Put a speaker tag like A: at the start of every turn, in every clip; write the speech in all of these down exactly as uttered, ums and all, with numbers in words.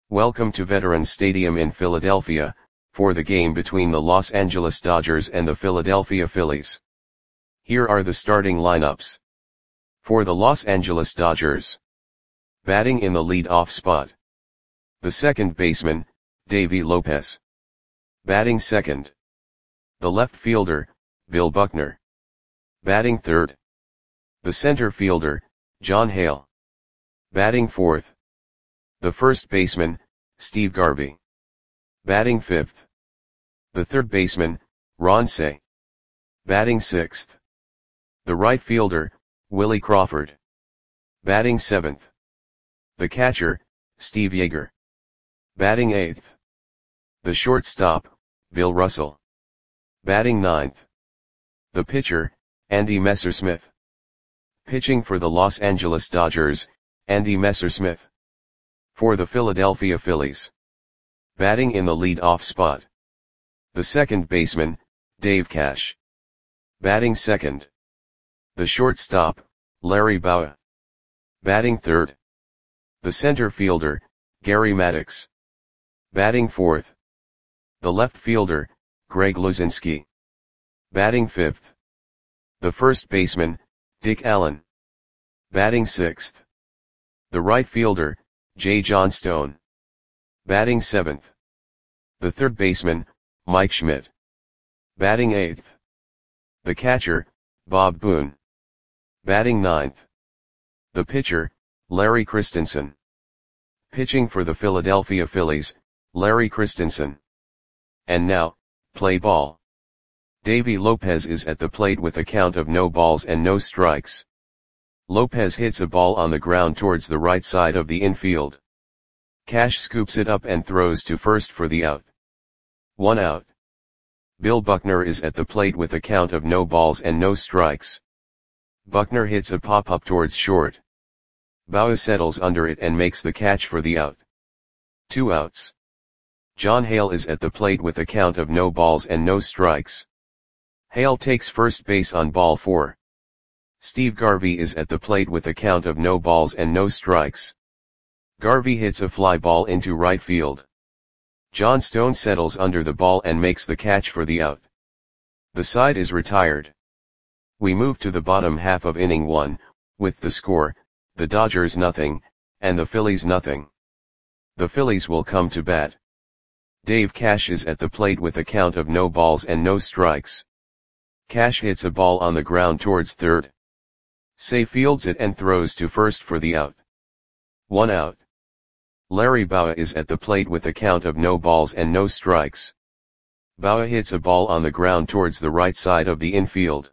A: Welcome to Veterans Stadium in Philadelphia, for the game between the Los Angeles Dodgers and the Philadelphia Phillies. Here are the starting lineups. For the Los Angeles Dodgers. Batting in the lead-off spot. The second baseman, Davey Lopez. Batting second. The left fielder, Bill Buckner. Batting third. The center fielder, John Hale. Batting fourth. The first baseman, Steve Garvey. Batting fifth. The third baseman, Ron Cey. Batting sixth. The right fielder, Willie Crawford. Batting seventh. The catcher, Steve Yeager. Batting eighth. The shortstop, Bill Russell. Batting ninth. The pitcher, Andy Messersmith. Pitching for the Los Angeles Dodgers, Andy Messersmith. For the Philadelphia Phillies. Batting in the lead-off spot. The second baseman, Dave Cash. Batting second. The shortstop, Larry Bowa. Batting third. The center fielder, Gary Maddox. Batting fourth. The left fielder, Greg Luzinski. Batting fifth. The first baseman, Dick Allen. Batting sixth. The right fielder, Jay Johnstone. Batting seventh. The third baseman, Mike Schmidt. Batting eighth. The catcher, Bob Boone. Batting ninth. The pitcher, Larry Christensen. Pitching for the Philadelphia Phillies, Larry Christensen. And now, play ball. Davey Lopez is at the plate with a count of no balls and no strikes. Lopez hits a ball on the ground towards the right side of the infield. Cash scoops it up and throws to first for the out. One out. Bill Buckner is at the plate with a count of no balls and no strikes. Buckner hits a pop-up towards short. Bowa settles under it and makes the catch for the out. Two outs. John Hale is at the plate with a count of no balls and no strikes. Hale takes first base on ball four. Steve Garvey is at the plate with a count of no balls and no strikes. Garvey hits a fly ball into right field. Johnstone settles under the ball and makes the catch for the out. The side is retired. We move to the bottom half of inning one, with the score, the Dodgers nothing, and the Phillies nothing. The Phillies will come to bat. Dave Cash is at the plate with a count of no balls and no strikes. Cash hits a ball on the ground towards third. Cey fields it and throws to first for the out. One out. Larry Bowa is at the plate with a count of no balls and no strikes. Bowa hits a ball on the ground towards the right side of the infield.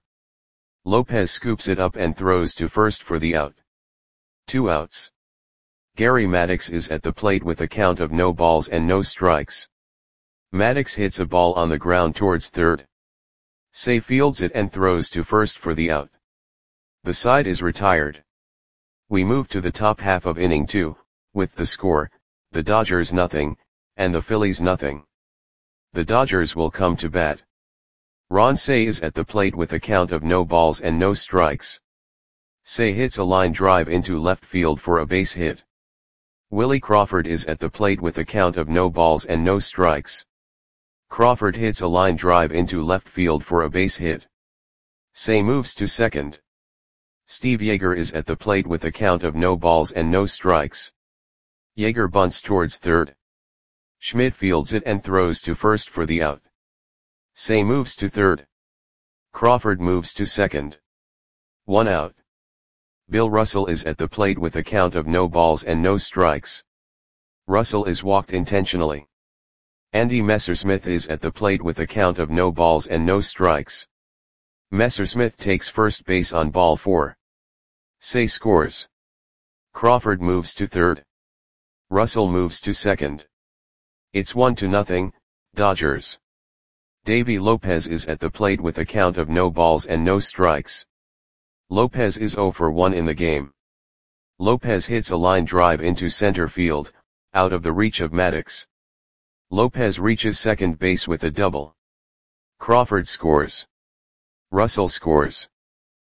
A: Lopez scoops it up and throws to first for the out. Two outs. Gary Maddox is at the plate with a count of no balls and no strikes. Maddox hits a ball on the ground towards third. Cey fields it and throws to first for the out. The side is retired. We move to the top half of inning two, with the score, the Dodgers nothing, and the Phillies nothing. The Dodgers will come to bat. Ron Cey is at the plate with a count of no balls and no strikes. Cey hits a line drive into left field for a base hit. Willie Crawford is at the plate with a count of no balls and no strikes. Crawford hits a line drive into left field for a base hit. Cey moves to second. Steve Yeager is at the plate with a count of no balls and no strikes. Yeager bunts towards third. Schmidt fields it and throws to first for the out. Cey moves to third. Crawford moves to second. One out. Bill Russell is at the plate with a count of no balls and no strikes. Russell is walked intentionally. Andy Messersmith is at the plate with a count of no balls and no strikes. Messersmith takes first base on ball four. Cey scores. Crawford moves to third. Russell moves to second. It's one to nothing, Dodgers. Davey Lopez is at the plate with a count of no balls and no strikes. Lopez is zero for one in the game. Lopez hits a line drive into center field, out of the reach of Maddox. Lopez reaches second base with a double. Crawford scores. Russell scores.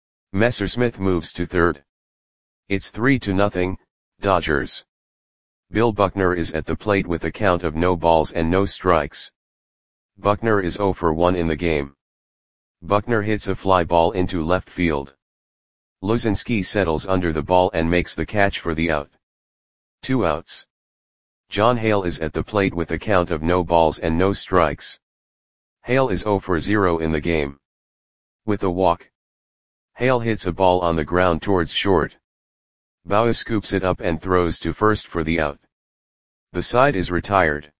A: Messersmith moves to third. It's three to nothing, Dodgers. Bill Buckner is at the plate with a count of no balls and no strikes. Buckner is zero for one in the game. Buckner hits a fly ball into left field. Luzinski settles under the ball and makes the catch for the out. Two outs. John Hale is at the plate with a count of no balls and no strikes. Hale is zero for zero in the game. With a walk. Hale hits a ball on the ground towards short. Bauer scoops it up and throws to first for the out. The side is retired.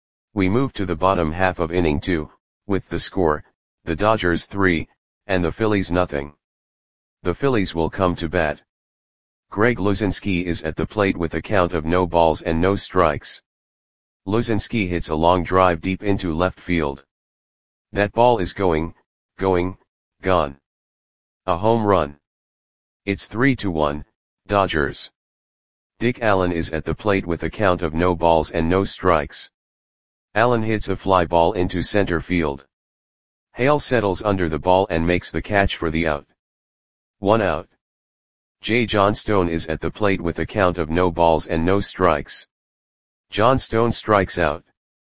A: We move to the bottom half of inning two, with the score, the Dodgers three, and the Phillies nothing. The Phillies will come to bat. Greg Luzinski is at the plate with a count of no balls and no strikes. Luzinski hits a long drive deep into left field. That ball is going, going, gone. A home run. It's three to one, Dodgers. Dick Allen is at the plate with a count of no balls and no strikes. Allen hits a fly ball into center field. Hale settles under the ball and makes the catch for the out. One out. J. Johnstone is at the plate with a count of no balls and no strikes. Johnstone strikes out.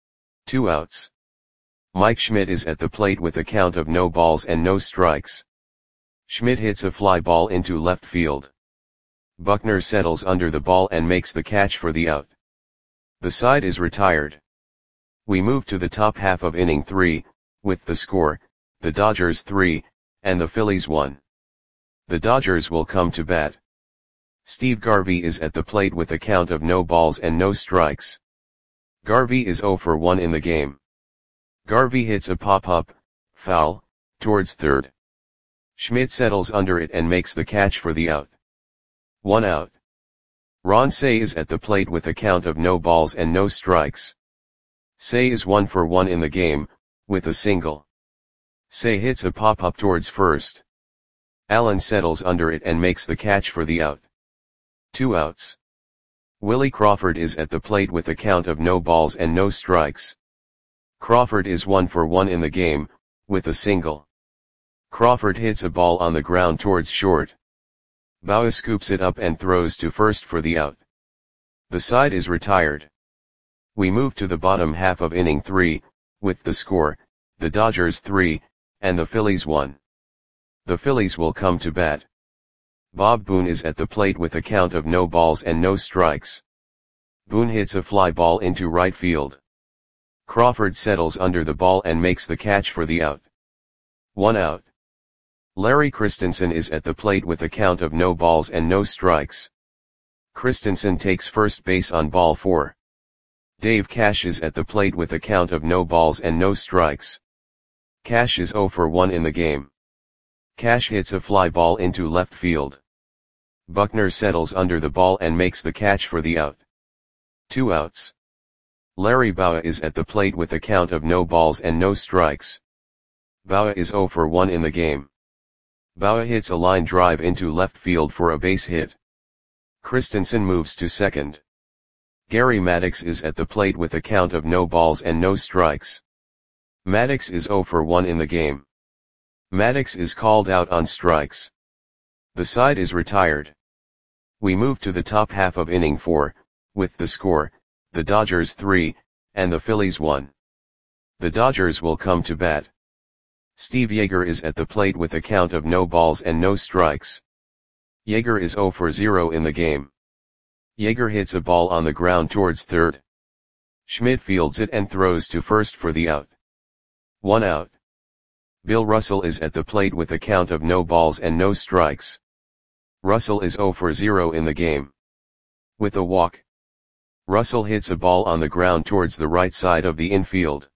A: Two outs. Mike Schmidt is at the plate with a count of no balls and no strikes. Schmidt hits a fly ball into left field. Buckner settles under the ball and makes the catch for the out. The side is retired. We move to the top half of inning three, with the score, the Dodgers three, and the Phillies one. The Dodgers will come to bat. Steve Garvey is at the plate with a count of no balls and no strikes. Garvey is zero for one in the game. Garvey hits a pop-up, foul, towards third. Schmidt settles under it and makes the catch for the out. One out. Ron Cey is at the plate with a count of no balls and no strikes. Cey is one for one in the game, with a single. Cey hits a pop-up towards first. Allen settles under it and makes the catch for the out. Two outs. Willie Crawford is at the plate with a count of no balls and no strikes. Crawford is one for one in the game, with a single. Crawford hits a ball on the ground towards short. Bauer scoops it up and throws to first for the out. The side is retired. We move to the bottom half of inning three, with the score, the Dodgers three, and the Phillies one. The Phillies will come to bat. Bob Boone is at the plate with a count of no balls and no strikes. Boone hits a fly ball into right field. Crawford settles under the ball and makes the catch for the out. One out. Larry Christensen is at the plate with a count of no balls and no strikes. Christensen takes first base on ball four. Dave Cash is at the plate with a count of no balls and no strikes. Cash is zero for one in the game. Cash hits a fly ball into left field. Buckner settles under the ball and makes the catch for the out. Two outs. Larry Bowa is at the plate with a count of no balls and no strikes. Bowa is zero for one in the game. Bowa hits a line drive into left field for a base hit. Christensen moves to second. Gary Maddox is at the plate with a count of no balls and no strikes. Maddox is zero for one in the game. Maddox is called out on strikes. The side is retired. We move to the top half of inning four, with the score, the Dodgers three, and the Phillies one. The Dodgers will come to bat. Steve Yeager is at the plate with a count of no balls and no strikes. Yeager is zero for zero in the game. Yeager hits a ball on the ground towards third. Schmidt fields it and throws to first for the out. One out. Bill Russell is at the plate with a count of no balls and no strikes. Russell is zero for zero in the game. With a walk. Russell hits a ball on the ground towards the right side of the infield.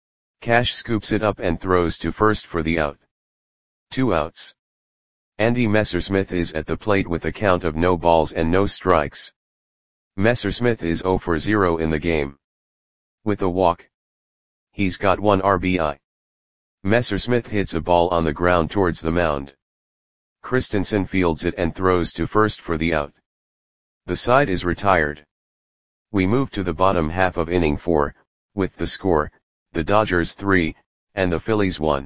A: Cash scoops it up and throws to first for the out. Two outs. Andy Messersmith is at the plate with a count of no balls and no strikes. Messersmith is zero for zero in the game. With a walk. He's got one R B I. Messersmith hits a ball on the ground towards the mound. Christensen fields it and throws to first for the out. The side is retired. We move to the bottom half of inning four, with the score, the Dodgers three, and the Phillies one.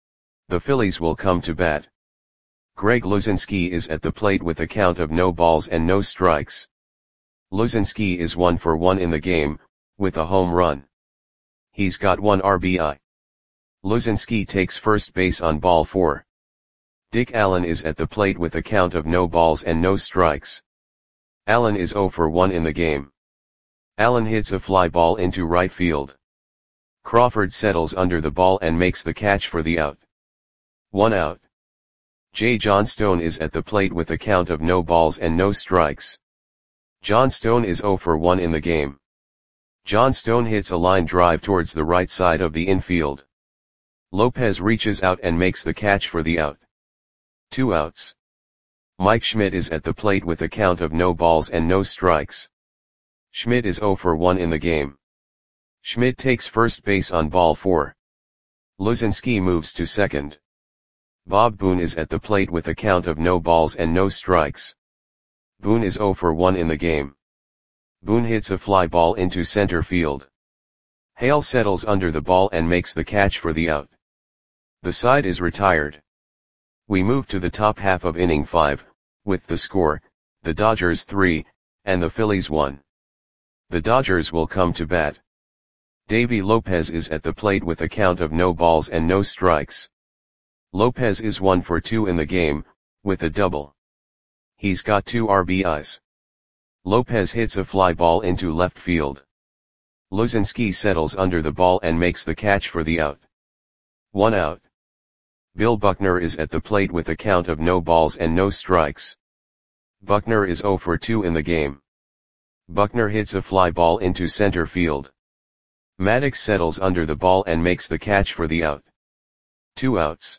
A: The Phillies will come to bat. Greg Luzinski is at the plate with a count of no balls and no strikes. Luzinski is one for one in the game, with a home run. He's got one R B I. Luzinski takes first base on ball four. Dick Allen is at the plate with a count of no balls and no strikes. Allen is zero for one in the game. Allen hits a fly ball into right field. Crawford settles under the ball and makes the catch for the out. One out. J. Johnstone is at the plate with a count of no balls and no strikes. Johnstone is zero for one in the game. Johnstone hits a line drive towards the right side of the infield. Lopez reaches out and makes the catch for the out. Two outs. Mike Schmidt is at the plate with a count of no balls and no strikes. Schmidt is zero for one in the game. Schmidt takes first base on ball four. Luzinski moves to second. Bob Boone is at the plate with a count of no balls and no strikes. Boone is zero for one in the game. Boone hits a fly ball into center field. Hale settles under the ball and makes the catch for the out. The side is retired. We move to the top half of inning five, with the score, the Dodgers three, and the Phillies one. The Dodgers will come to bat. Davy Lopez is at the plate with a count of no balls and no strikes. Lopez is one for two in the game, with a double. He's got two R B Is. Lopez hits a fly ball into left field. Luzinski settles under the ball and makes the catch for the out. One out. Bill Buckner is at the plate with a count of no balls and no strikes. Buckner is zero for two in the game. Buckner hits a fly ball into center field. Maddox settles under the ball and makes the catch for the out. Two outs.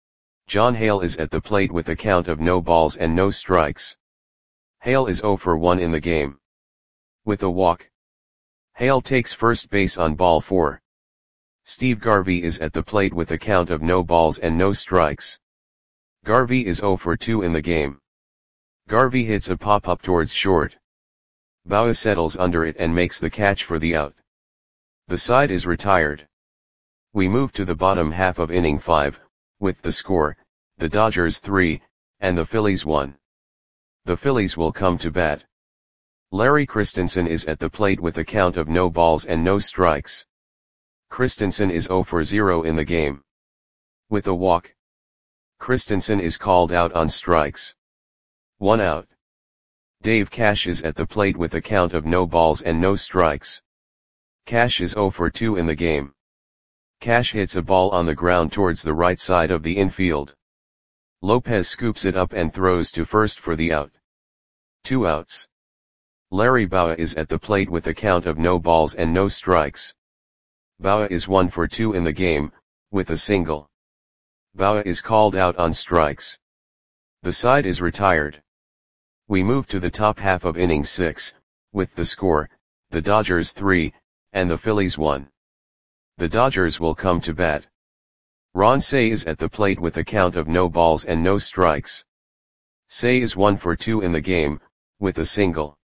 A: John Hale is at the plate with a count of no balls and no strikes. Hale is zero for one in the game. With a walk. Hale takes first base on ball four. Steve Garvey is at the plate with a count of no balls and no strikes. Garvey is zero for two in the game. Garvey hits a pop-up towards short. Baugh settles under it and makes the catch for the out. The side is retired. We move to the bottom half of inning five, with the score, the Dodgers three, and the Phillies one. The Phillies will come to bat. Larry Christensen is at the plate with a count of no balls and no strikes. Christensen is zero for zero in the game. With a walk. Christensen is called out on strikes. One out. Dave Cash is at the plate with a count of no balls and no strikes. Cash is zero for two in the game. Cash hits a ball on the ground towards the right side of the infield. Lopez scoops it up and throws to first for the out. Two outs. Larry Baugh is at the plate with a count of no balls and no strikes. Baugh is one for two in the game, with a single. Baugh is called out on strikes. The side is retired. We move to the top half of inning six, with the score, the Dodgers three, and the Phillies one. The Dodgers will come to bat. Ron Cey is at the plate with a count of no balls and no strikes. Cey is one for two in the game, with a single.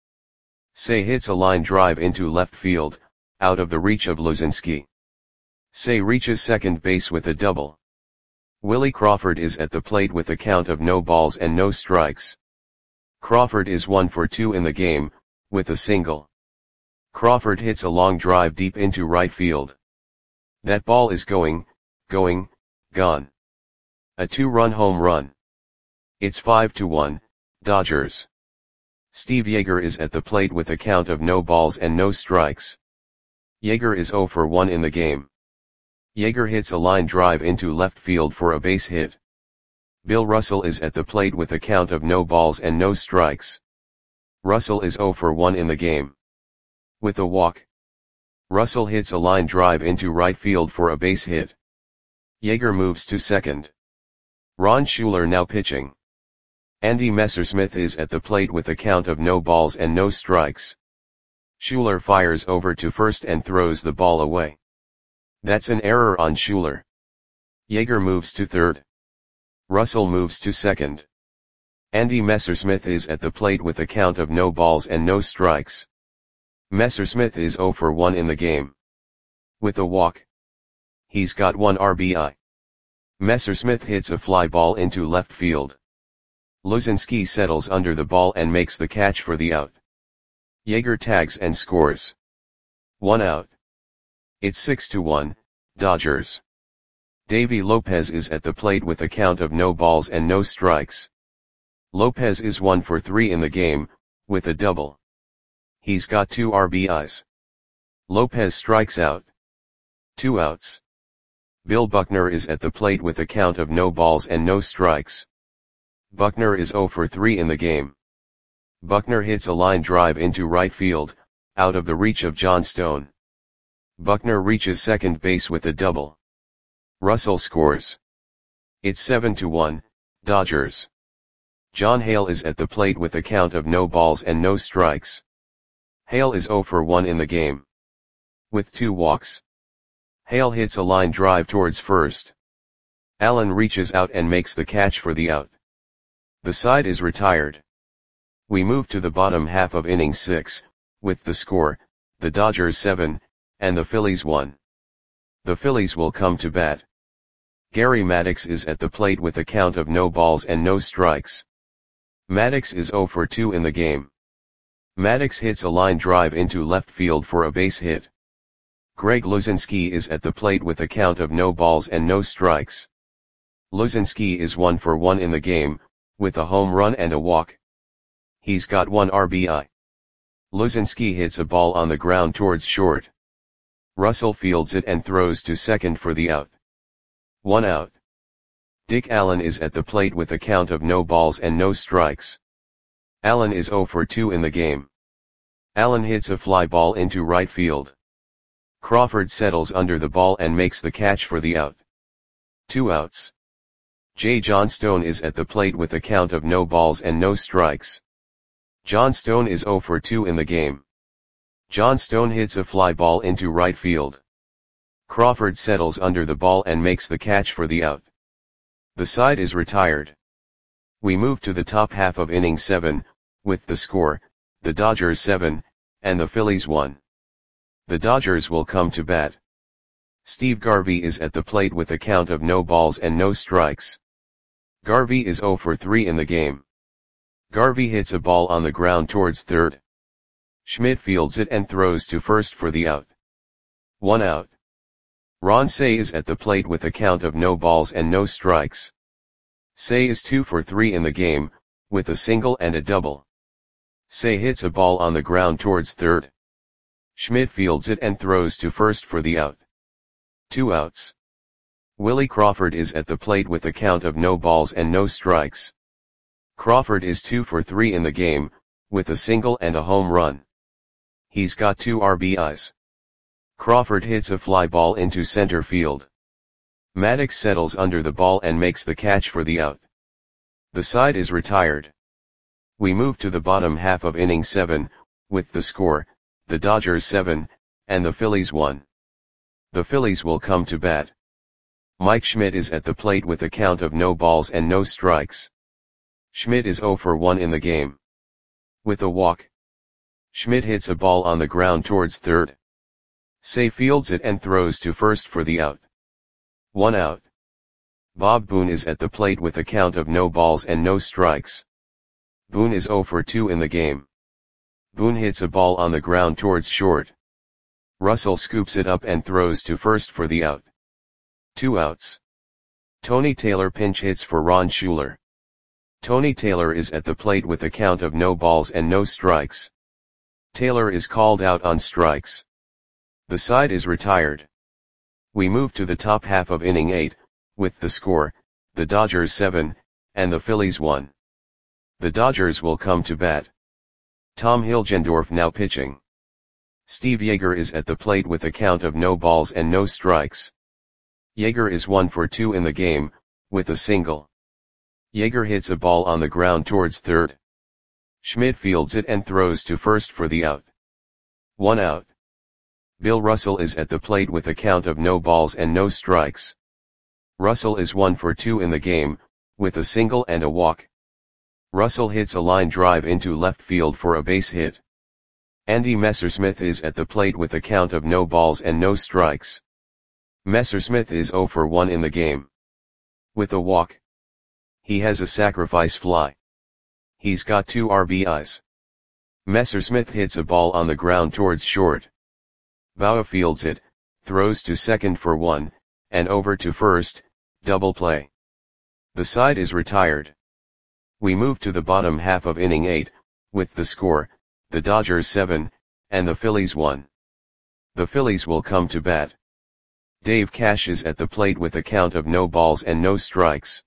A: Cey hits a line drive into left field, out of the reach of Luzinski. Cey reaches second base with a double. Willie Crawford is at the plate with a count of no balls and no strikes. Crawford is one for two in the game, with a single. Crawford hits a long drive deep into right field. That ball is going, going, gone. A two-run home run. It's five to one, Dodgers. Steve Yeager is at the plate with a count of no balls and no strikes. Yeager is zero for one in the game. Yeager hits a line drive into left field for a base hit. Bill Russell is at the plate with a count of no balls and no strikes. Russell is zero for one in the game. With a walk. Russell hits a line drive into right field for a base hit. Yeager moves to second. Ron Schuler now pitching. Andy Messersmith is at the plate with a count of no balls and no strikes. Schuler fires over to first and throws the ball away. That's an error on Schuler. Yeager moves to third. Russell moves to second. Andy Messersmith is at the plate with a count of no balls and no strikes. Messersmith is zero for one in the game. With a walk. He's got one R B I. Messersmith hits a fly ball into left field. Luzinski settles under the ball and makes the catch for the out. Yeager tags and scores. One out. It's six to one, Dodgers. Davy Lopez is at the plate with a count of no balls and no strikes. Lopez is one for three in the game, with a double. He's got two R B Is. Lopez strikes out. Two outs. Bill Buckner is at the plate with a count of no balls and no strikes. Buckner is zero for three in the game. Buckner hits a line drive into right field, out of the reach of John Stone. Buckner reaches second base with a double. Russell scores. It's seven to one, Dodgers. John Hale is at the plate with a count of no balls and no strikes. Hale is zero for one in the game. With two walks. Hale hits a line drive towards first. Allen reaches out and makes the catch for the out. The side is retired. We move to the bottom half of inning six, with the score, the Dodgers seven, and the Phillies one. The Phillies will come to bat. Gary Maddox is at the plate with a count of no balls and no strikes. Maddox is zero for two in the game. Maddox hits a line drive into left field for a base hit. Greg Luzinski is at the plate with a count of no balls and no strikes. Luzinski is one for one in the game, with a home run and a walk. He's got one R B I. Luzinski hits a ball on the ground towards short. Russell fields it and throws to second for the out. One out. Dick Allen is at the plate with a count of no balls and no strikes. Allen is zero for two in the game. Allen hits a fly ball into right field. Crawford settles under the ball and makes the catch for the out. Two outs. J. John Stone is at the plate with a count of no balls and no strikes. John Stone is zero for two in the game. John Stone hits a fly ball into right field. Crawford settles under the ball and makes the catch for the out. The side is retired. We move to the top half of inning seven, with the score, the Dodgers seven, and the Phillies one. The Dodgers will come to bat. Steve Garvey is at the plate with a count of no balls and no strikes. Garvey is zero for three in the game. Garvey hits a ball on the ground towards third. Schmidt fields it and throws to first for the out. One out. Ron Cey is at the plate with a count of no balls and no strikes. Cey is two for three in the game, with a single and a double. Cey hits a ball on the ground towards third. Schmidt fields it and throws to first for the out. Two outs. Willie Crawford is at the plate with a count of no balls and no strikes. Crawford is two for three in the game, with a single and a home run. He's got two R B Is. Crawford hits a fly ball into center field. Maddox settles under the ball and makes the catch for the out. The side is retired. We move to the bottom half of inning seven, with the score, the Dodgers seven, and the Phillies one. The Phillies will come to bat. Mike Schmidt is at the plate with a count of no balls and no strikes. Schmidt is zero for one in the game. With a walk. Schmidt hits a ball on the ground towards third. Cey fields it and throws to first for the out. One out. Bob Boone is at the plate with a count of no balls and no strikes. Boone is zero for two in the game. Boone hits a ball on the ground towards short. Russell scoops it up and throws to first for the out. Two outs. Tony Taylor pinch hits for Ron Schuler. Tony Taylor is at the plate with a count of no balls and no strikes. Taylor is called out on strikes. The side is retired. We move to the top half of inning eight, with the score, the Dodgers seven, and the Phillies one. The Dodgers will come to bat. Tom Hilgendorf now pitching. Steve Yeager is at the plate with a count of no balls and no strikes. Yeager is one for two in the game, with a single. Yeager hits a ball on the ground towards third. Schmidt fields it and throws to first for the out. One out. Bill Russell is at the plate with a count of no balls and no strikes. Russell is one for two in the game, with a single and a walk. Russell hits a line drive into left field for a base hit. Andy Messersmith is at the plate with a count of no balls and no strikes. Messersmith is zero for one in the game. With a walk. He has a sacrifice fly. He's got two R B Is. Messersmith hits a ball on the ground towards short. Bauer fields it, throws to second for one, and over to first, double play. The side is retired. We move to the bottom half of inning eight, with the score, the Dodgers seven, and the Phillies one. The Phillies will come to bat. Dave Cash is at the plate with a count of no balls and no strikes.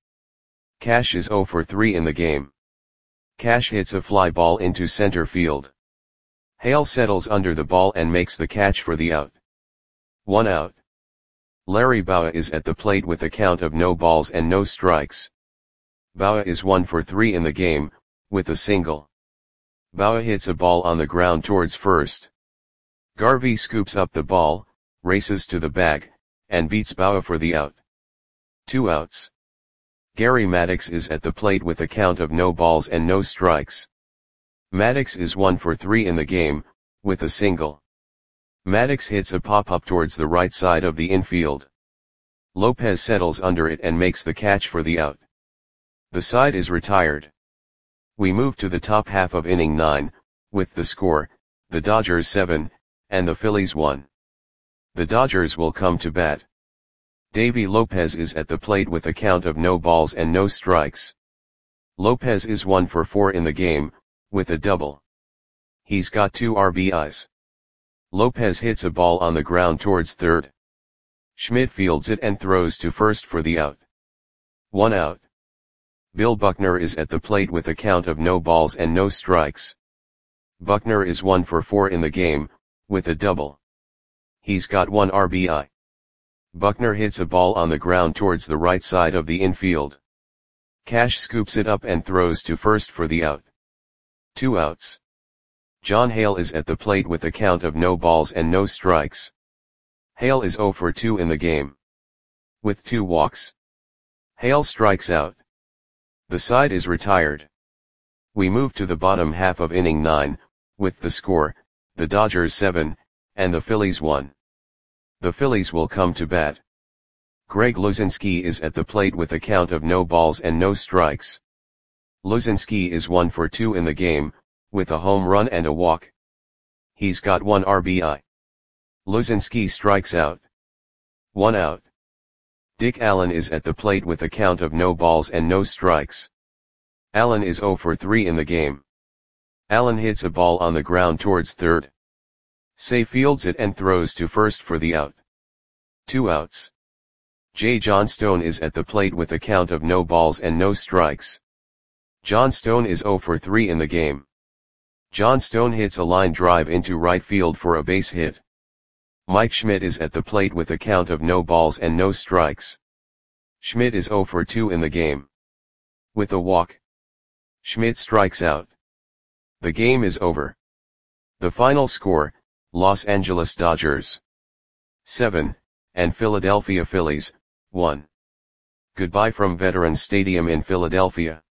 A: Cash is oh for three in the game. Cash hits a fly ball into center field. Hale settles under the ball and makes the catch for the out. One out. Larry Bowa is at the plate with a count of no balls and no strikes. Bowa is one for three in the game, with a single. Bowa hits a ball on the ground towards first. Garvey scoops up the ball, races to the bag, and beats Bowa for the out. Two outs. Gary Maddox is at the plate with a count of no balls and no strikes. Maddox is one for three in the game, with a single. Maddox hits a pop-up towards the right side of the infield. Lopez settles under it and makes the catch for the out. The side is retired. We move to the top half of inning nine, with the score, the Dodgers seven, and the Phillies one. The Dodgers will come to bat. Davey Lopez is at the plate with a count of no balls and no strikes. Lopez is one for four in the game, with a double. He's got two R B Is. Lopez hits a ball on the ground towards third. Schmidt fields it and throws to first for the out. One out. Bill Buckner is at the plate with a count of no balls and no strikes. Buckner is one for four in the game, with a double. He's got one R B I. Buckner hits a ball on the ground towards the right side of the infield. Cash scoops it up and throws to first for the out. Two outs. John Hale is at the plate with a count of no balls and no strikes. Hale is oh for two in the game. With two walks. Hale strikes out. The side is retired. We move to the bottom half of inning nine, with the score, the Dodgers seven, and the Phillies one. The Phillies will come to bat. Greg Luzinski is at the plate with a count of no balls and no strikes. Luzinski is one for two in the game, with a home run and a walk. He's got one R B I. Luzinski strikes out. One out. Dick Allen is at the plate with a count of no balls and no strikes. Allen is oh for three in the game. Allen hits a ball on the ground towards third. Say fields it and throws to first for the out. Two outs. Jay Johnstone is at the plate with a count of no balls and no strikes. Johnstone is oh for three in the game. Johnstone hits a line drive into right field for a base hit. Mike Schmidt is at the plate with a count of no balls and no strikes. Schmidt is oh for two in the game. With a walk. Schmidt strikes out. The game is over. The final score, Los Angeles Dodgers seven, and Philadelphia Phillies one. Goodbye from Veterans Stadium in Philadelphia.